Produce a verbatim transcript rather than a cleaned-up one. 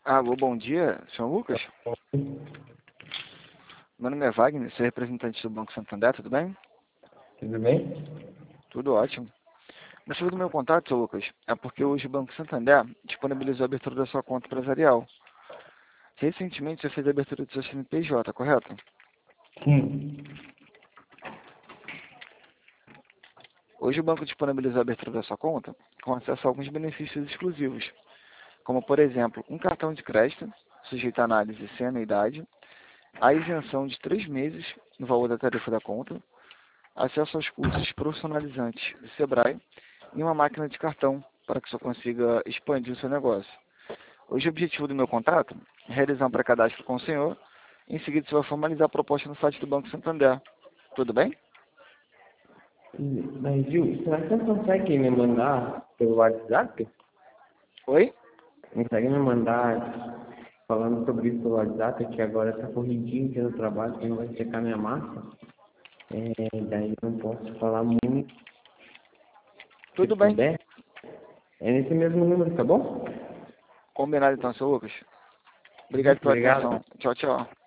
Alô, bom dia, senhor Lucas? Meu nome é Wagner, sou representante do Banco Santander, tudo bem? Tudo bem? Tudo ótimo. O motivo do meu contato, senhor Lucas, é porque hoje o Banco Santander disponibilizou a abertura da sua conta empresarial. Recentemente você fez a abertura do seu C N P J, correto? Sim. Hoje o banco disponibilizou a abertura da sua conta com acesso a alguns benefícios exclusivos, como por exemplo, um cartão de crédito, sujeito a análise sem anuidade, a isenção de três meses no valor da tarifa da conta, acesso aos cursos profissionalizantes do Sebrae e uma máquina de cartão para que você consiga expandir o seu negócio. Hoje o objetivo do meu contato é realizar um pré-cadastro com o senhor. Em seguida você vai formalizar a proposta no site do Banco Santander. Tudo bem? Mas, Gil, será que você consegue me mandar pelo WhatsApp? Oi? Consegue me mandar falando sobre isso pelo WhatsApp, que agora tá corridinho aqui no trabalho, que não vai secar minha massa? É, daí eu não posso falar muito. Se Tudo bem. puder, é nesse mesmo número, tá bom? Combinado então, seu Lucas. Uhum. Obrigado pela Obrigado. atenção. Tchau, tchau.